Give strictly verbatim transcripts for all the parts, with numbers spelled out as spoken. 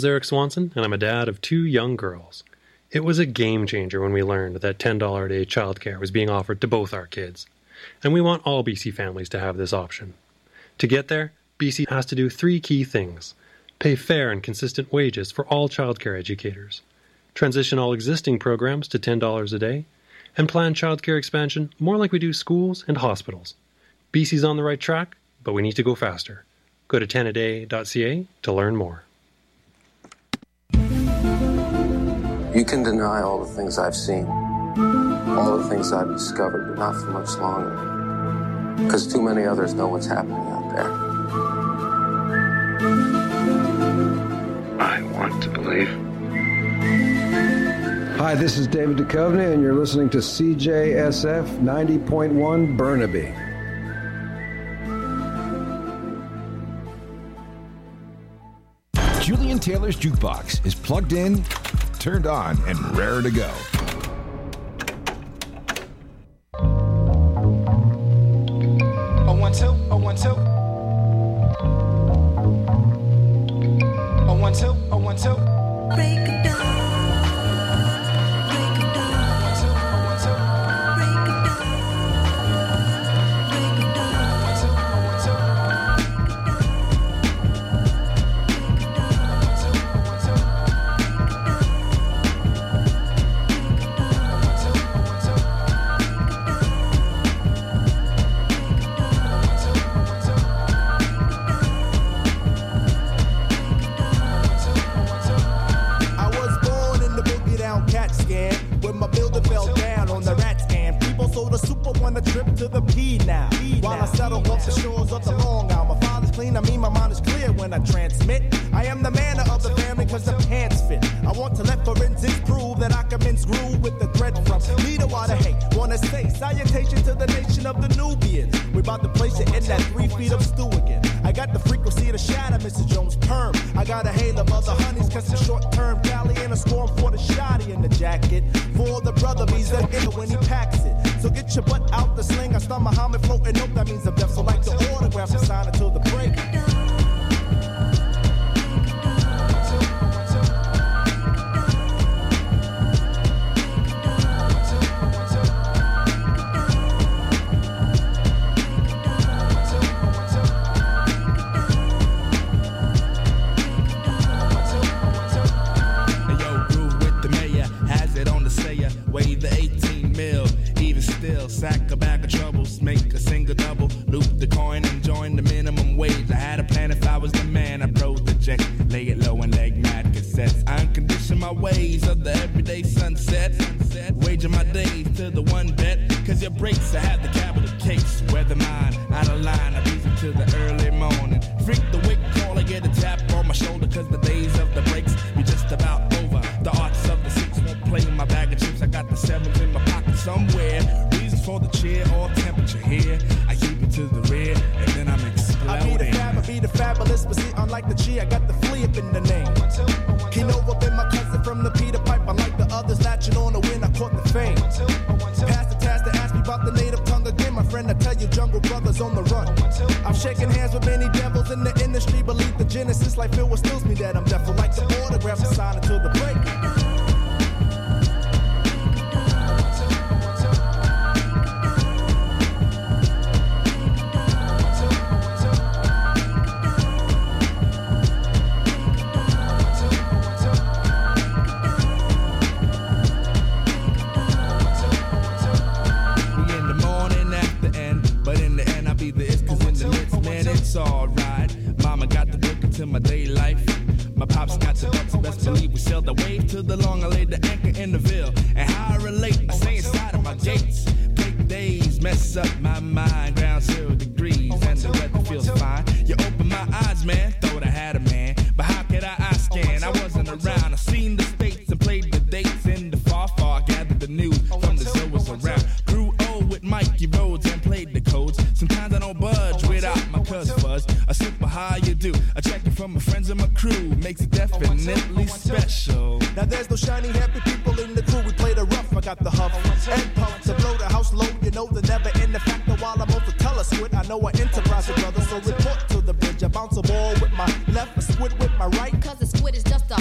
Eric Swanson, and I'm a dad of two young girls. It was a game changer when we learned that ten dollars a day childcare was being offered to both our kids, and we want all B C families to have this option. To get there, B C has to do three key things: pay fair and consistent wages for all childcare educators, transition all existing programs to ten dollars a day, and plan childcare expansion more like we do schools and hospitals. B C's on the right track, but we need to go faster. Go to ten a day dot c a to learn more. You can deny all the things I've seen, all the things I've discovered, but not for much longer, because too many others know what's happening out there. I want to believe. Hi, this is David Duchovny, and you're listening to C J S F ninety point one Burnaby. Julian Taylor's Jukebox is plugged in, turned on, and raring to go. Oh, one, two, oh, one, two. Oh, one, two, oh, one, two. Break it down. Bounce a ball with my left, a squid with my right. Cause the squid is just a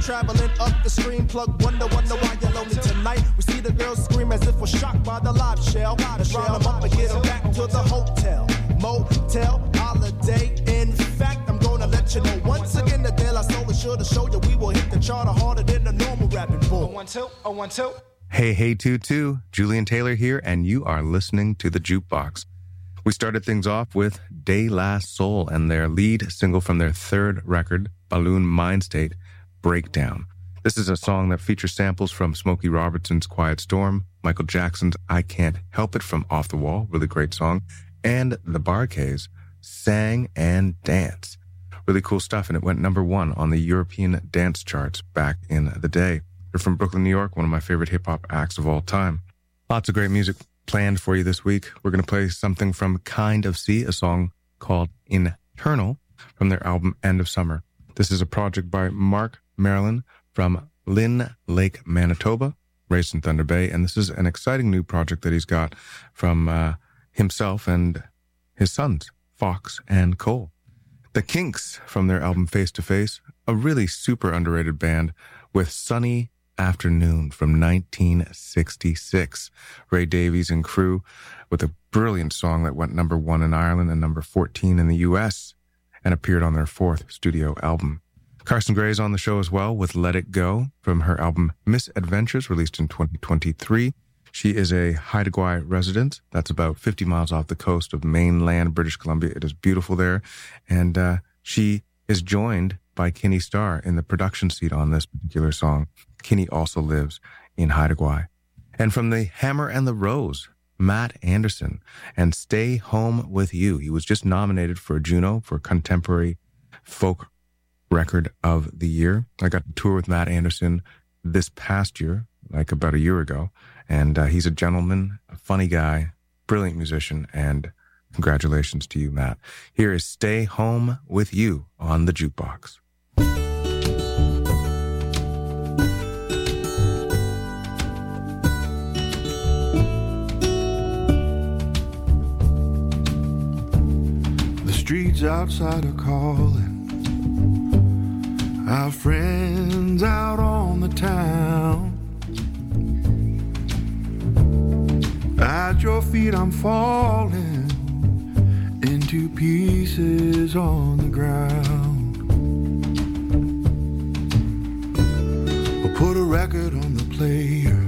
traveling up the stream. Plug wonder, wonder why you're lonely tonight. We see the girls scream as if we're shocked by the live shell. Let's round them up and get them back to the hotel, motel, holiday. In fact, I'm gonna let you know once again that De La Soul is sure to show you we will hit the charter harder than the normal rapping bull. Oh, one, two, oh, one, two. Hey, hey, two, two. Julian Taylor here, and you are listening to The Jukebox. We started things off with De La Soul and their lead single from their third record, Balloon Mind State, Breakdown. This is a song that features samples from Smokey Robertson's Quiet Storm, Michael Jackson's I Can't Help It from Off the Wall, really great song, and the Bar-Kays, Sang and Dance. Really cool stuff, and it went number one on the European dance charts back in the day. They're from Brooklyn, New York, one of my favorite hip-hop acts of all time. Lots of great music planned for you this week. We're going to play something from Kind of Sea, a song called Internal from their album End of Summer. This is a project by Mark Marilyn from Lynn Lake, Manitoba, raised in Thunder Bay, and this is an exciting new project that he's got from uh, himself and his sons, Fox and Cole. The Kinks from their album Face to Face, a really super underrated band with Sunny Afternoon from nineteen sixty-six. Ray Davies and crew with a brilliant song that went number one in Ireland and number fourteen in the U S and appeared on their fourth studio album. Carson Gray's on the show as well with Let It Go from her album Misadventures, released in twenty twenty-three. She is a Haida Gwaii resident. That's about fifty miles off the coast of mainland British Columbia. It is beautiful there. And uh, she is joined by Kinney Starr in the production seat on this particular song. Kinney also lives in Haida Gwaii. And from the Hammer and the Rose, Matt Anderson and Stay Home With You. He was just nominated for a Juno for Contemporary Folk Record of the Year. I got to tour with Matt Anderson this past year, like about a year ago. And uh, he's a gentleman, a funny guy, brilliant musician, and congratulations to you, Matt. Here is Stay Home With You on The Jukebox. The streets outside are calling, our friends out on the town. At your feet I'm falling into pieces on the ground. We'll put a record on the player,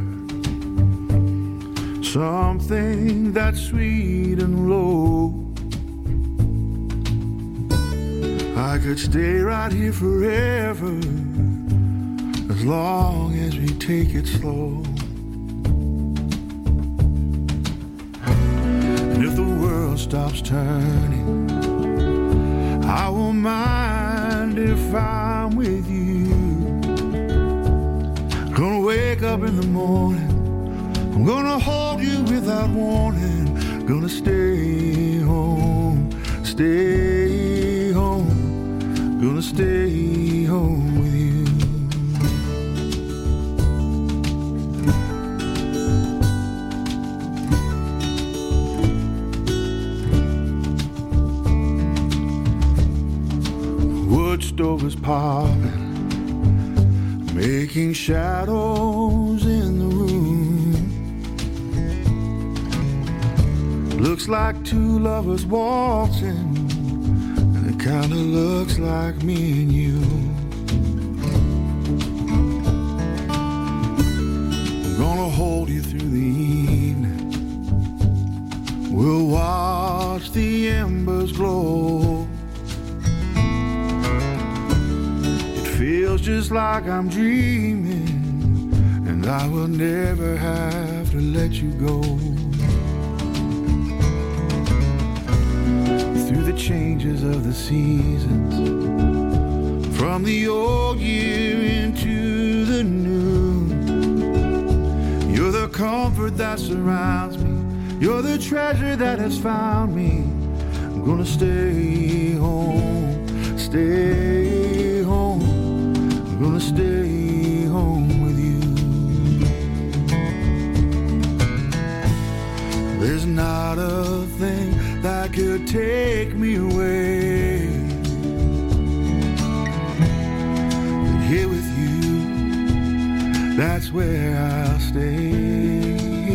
something that's sweet and low. I could stay right here forever, as long as we take it slow. And if the world stops turning, I won't mind if I'm with you. Gonna wake up in the morning, I'm gonna hold you without warning. Gonna stay home, stay home. Gonna stay home with you. Wood stove is popping, making shadows in the room. Looks like two lovers waltzing, kinda looks like me and you. I'm gonna hold you through the evening. We'll watch the embers glow. It feels just like I'm dreaming, and I will never have to let you go. Changes of the seasons, from the old year into the new. You're the comfort that surrounds me, you're the treasure that has found me. I'm gonna stay home, stay home. I'm gonna stay home with you. There's not a thing that could take me away. Here with you that's where I'll stay.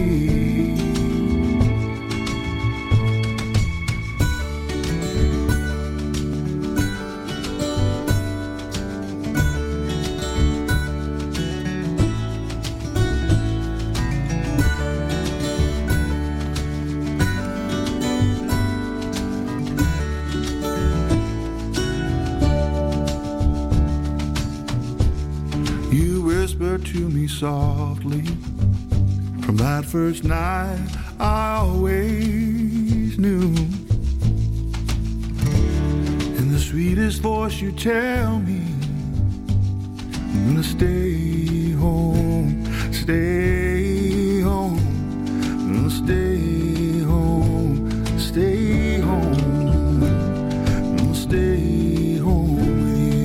To me softly from that first night I always knew. In the sweetest voice you tell me I'm gonna stay home, stay home, I'm gonna stay home, stay home, I'm gonna stay home with you.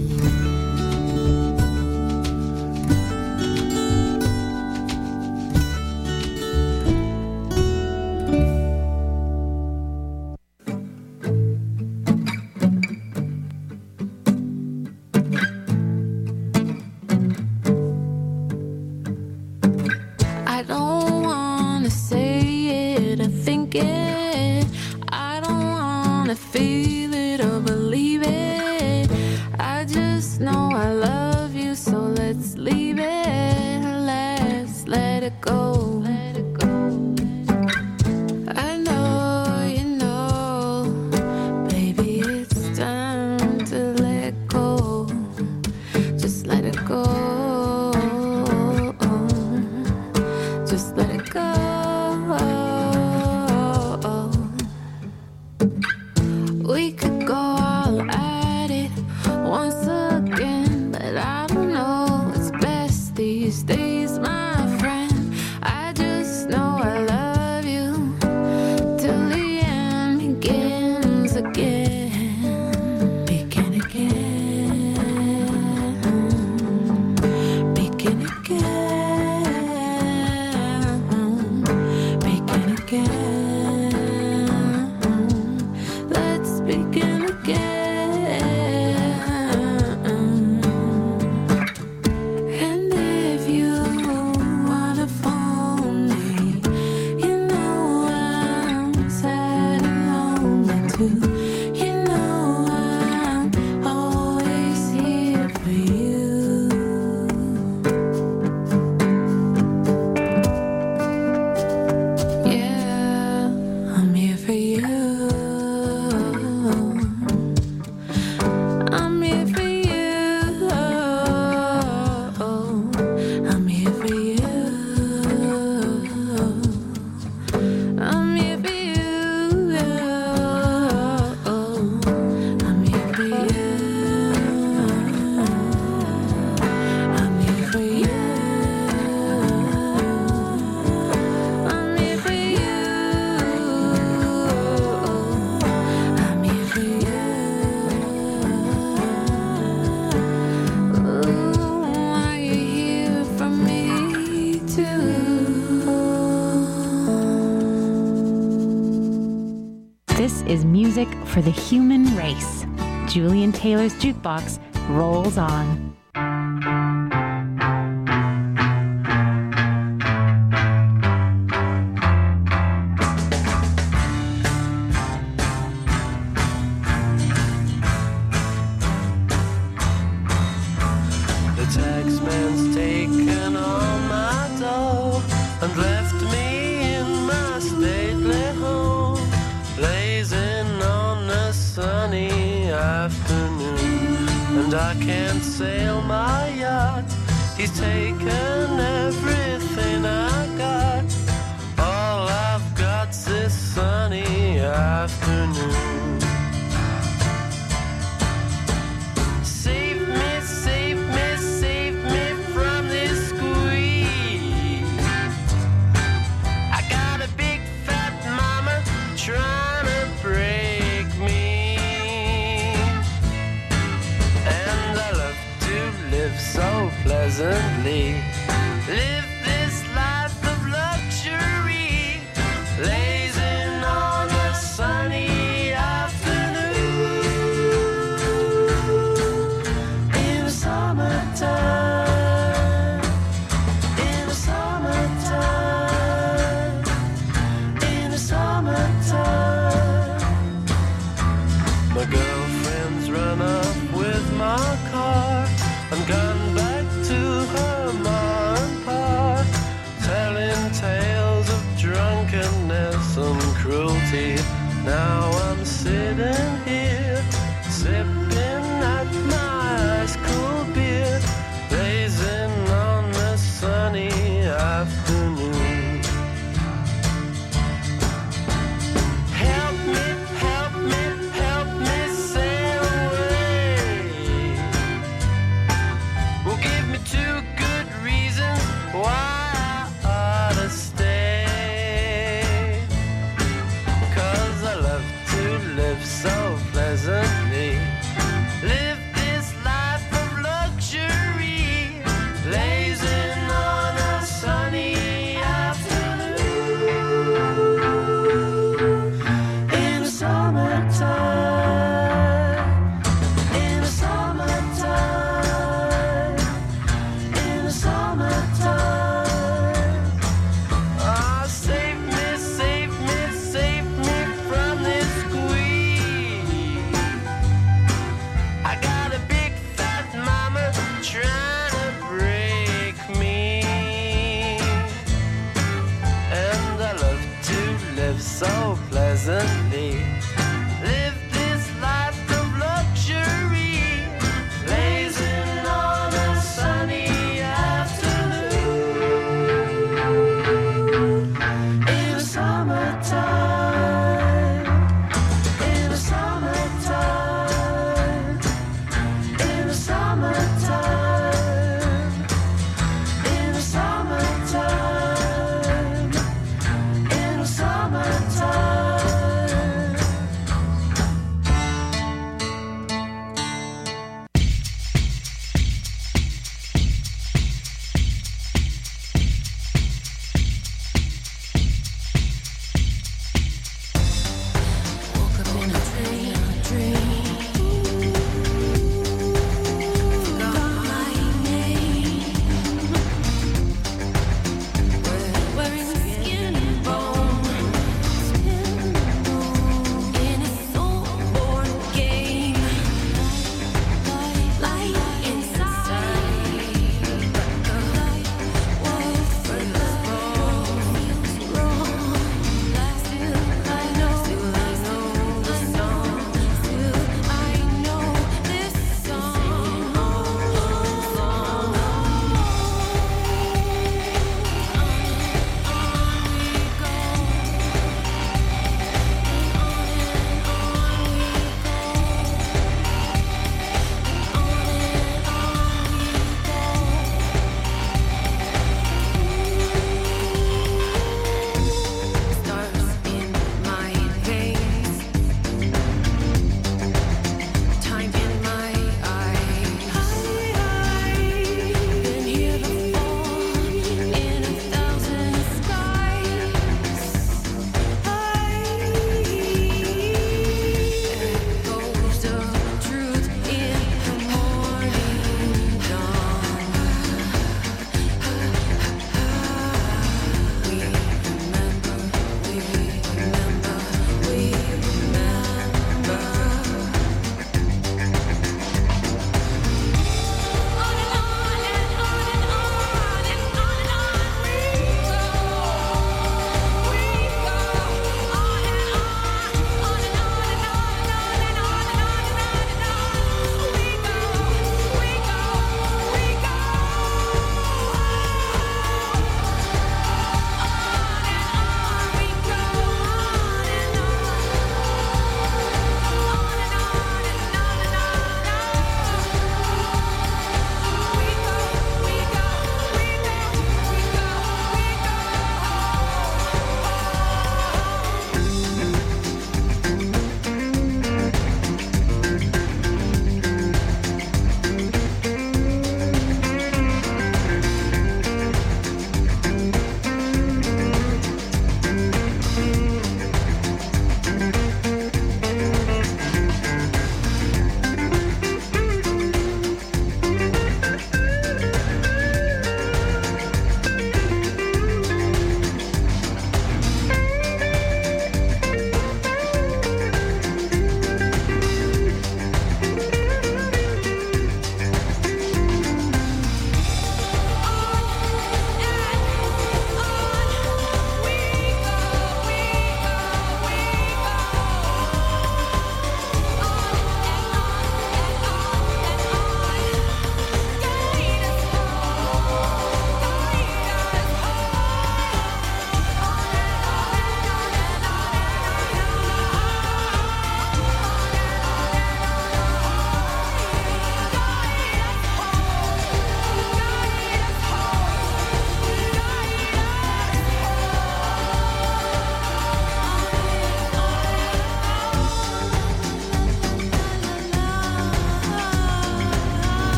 Is music for the human race. Julian Taylor's Jukebox rolls on. The taxman's taken all my dough and left me in my stately home, blazing on a sunny afternoon. And I can't sail my yacht, he's taken everything I got. All I've got's this sunny afternoon. Save me, save me, save me from this squeeze. I got a big fat mama trying to break me, and I love to live so pleasantly. Live this life of luxury, blazing on a sunny afternoon in the summertime. Now I'm sitting here, sipping at my ice cold beer, blazing on the sunny afternoon. Help me, help me, help me sail away. Well, give me two good reasons why I ought to stay. 'Cause I love to live so pleasantly, live this life of luxury, blazing on a sunny afternoon in the summertime, in the summertime, in the summertime. Ah, save me, save me, save me from this squeeze. I got a big fat mama trying to break me, and I love to live so pleasantly, live this life of luxury, blazing on a sunny afternoon in the summertime, in the summertime, in the summertime, in the summertime, in the summertime.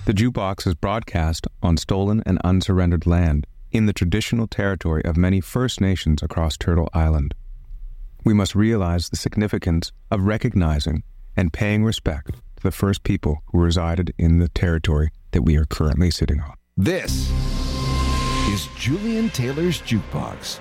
The Jukebox is broadcast on stolen and unsurrendered land in the traditional territory of many First Nations across Turtle Island. We must realize the significance of recognizing and paying respect to the first people who resided in the territory that we are currently sitting on. This is Julian Taylor's Jukebox.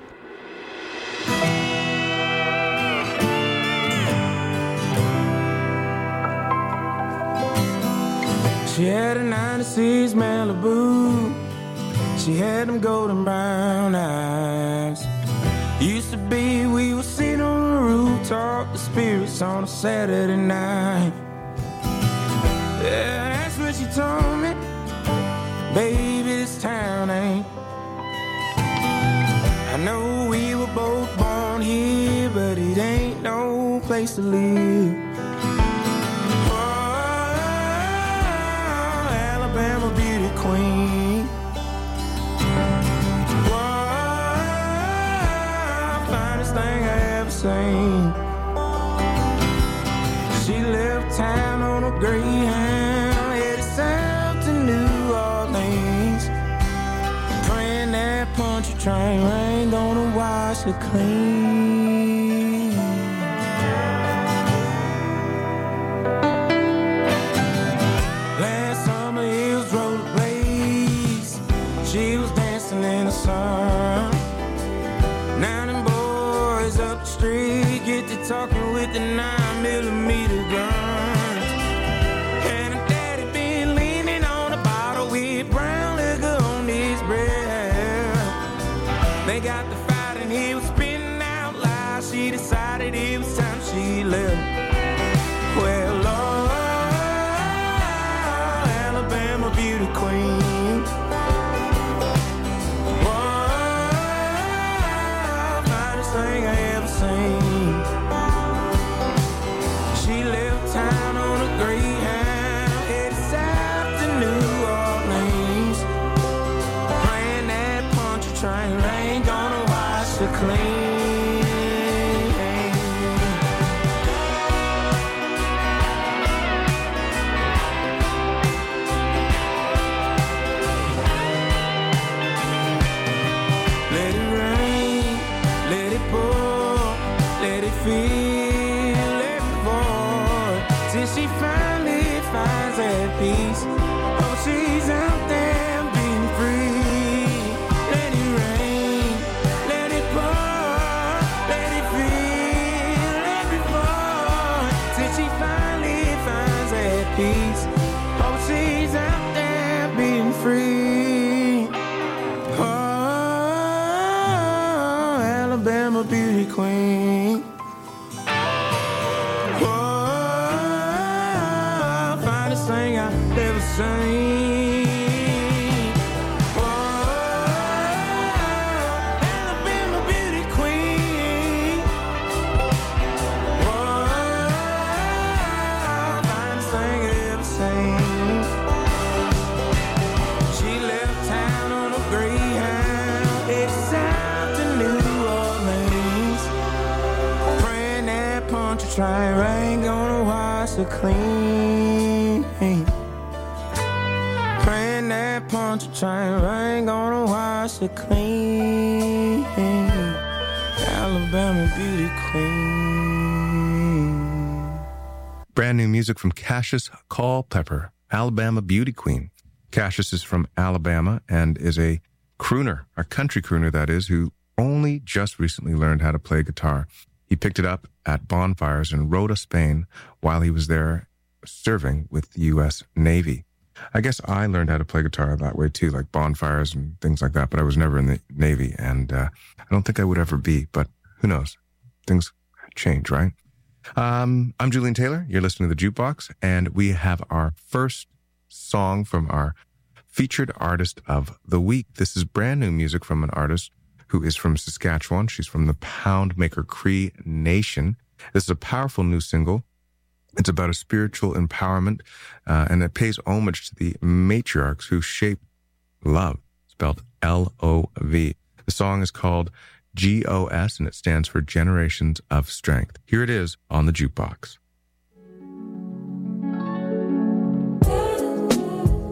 She had a ninety-six Malibu. She had them golden brown eyes. Used to be we would sit on the roof, talk to spirits on a Saturday night. Yeah, that's what she told me. Baby, this town ain't. I know we were both born here, but it ain't no place to live. Alabama beauty queen. Wow, finest thing I ever seen. She left town on a Greyhound, headed south to New Orleans, praying that punchy train ain't gonna wash her clean. She was dancing in the sun. Now them boys up the street get to talking with the nine millimeter guns. And her daddy been leaning on a bottle with brown liquor on his breath. They got the fight and he was spitting out loud. She decided it was time she left. Well, Lord, Alabama beauty queen. Thing I ever seen. She left town on a Greyhound, headed south to New Orleans, praying that punchy train ain't gonna wash her clean. Feel every void till she finally finds that peace. Oh, she's out there being free. Let it rain, let it pour, let it feel every void till she finally finds that peace. Oh, she's out there being free. Oh, Alabama beauty queen. Thing I've ever seen. Whoa, Alabama beauty queen. Whoa, finest thing I've ever seen. She left town on a Greyhound, headed south to New Orleans, praying that punchy train ain't gonna wash her clean. Praying that punchy train ain't gonna wash her clean. Alabama beauty queen. Brand new music from Cassius Culpepper, Alabama Beauty Queen. Cassius is from Alabama and is a crooner, a country crooner that is, who only just recently learned how to play guitar. He picked it up at bonfires in Rota, Spain, while he was there serving with the U S Navy. I guess I learned how to play guitar that way too, like bonfires and things like that, but I was never in the Navy, and uh, I don't think I would ever be, but who knows? Things change, right? Um, I'm Julian Taylor. You're listening to The Jukebox, and we have our first song from our featured artist of the week. This is brand new music from an artist who is from Saskatchewan. She's from the Poundmaker Cree Nation. This is a powerful new single. It's about a spiritual empowerment, uh, and it pays homage to the matriarchs who shaped love, spelled L O V. The song is called G O S, and it stands for Generations of Strength. Here it is on The Jukebox.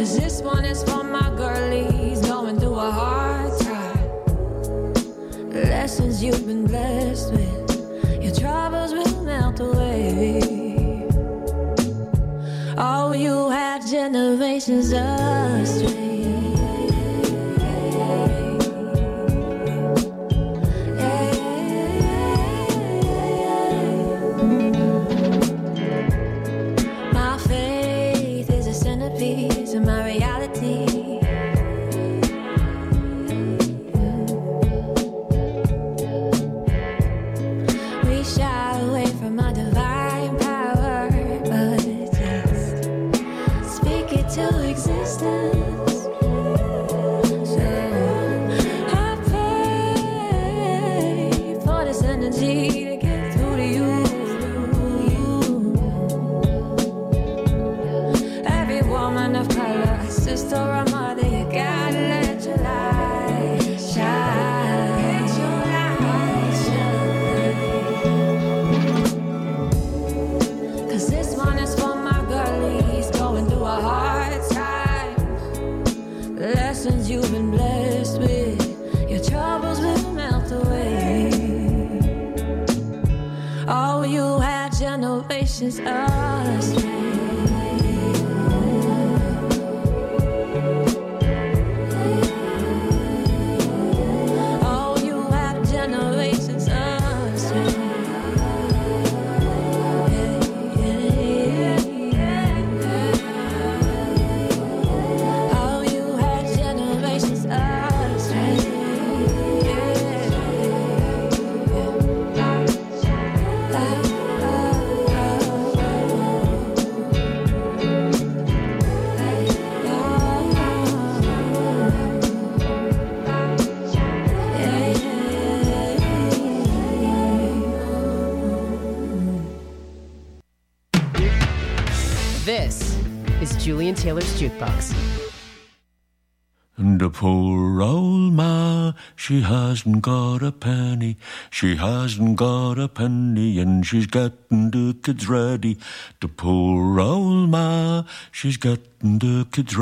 'Cause this one is for my girlies going through a hard time. Lessons you've been blessed with, your troubles will melt away. Oh, you have generations of strength. In my reality, we shy away from our divine power, but just speak it to existence. So I pray for this energy to get through to you. Of color, a sister or mother, you gotta let your light shine. Let your light shine. 'Cause this one is for my girlies going through a hard time. The lessons you've been blessed with, your troubles will melt away. Oh, you have generations of strength. This is Julian Taylor's Jukebox. And the poor old ma, she hasn't got a penny. She hasn't got a penny, and she's getting the kids ready. The poor old ma, she's getting the kids ready.